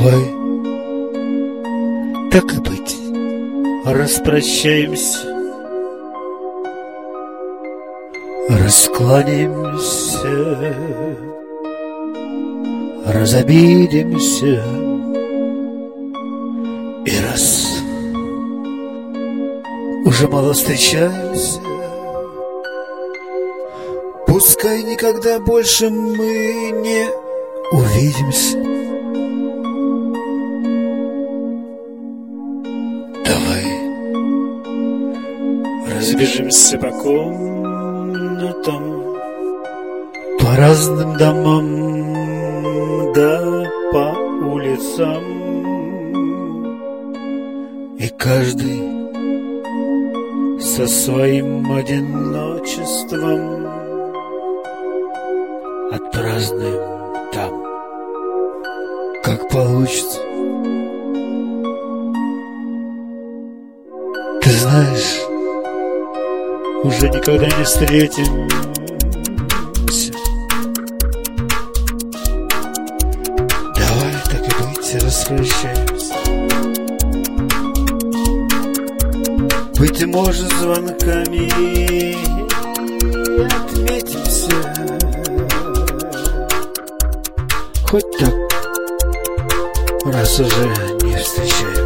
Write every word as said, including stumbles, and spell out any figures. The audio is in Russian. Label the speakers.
Speaker 1: Давай, так и быть, распрощаемся, раскланяемся, разобидимся. И раз уже мало встречаемся, пускай никогда больше мы не увидимся. Давай разбежимся по комнатам, по разным домам, да по улицам. И каждый со своим одиночеством отпразднуем там, как получится. Ты знаешь, уже никогда не встретимся. Давай, так и быть, распрощаемся. Быть может, звонками отметимся. Хоть так, раз уже не встречаемся.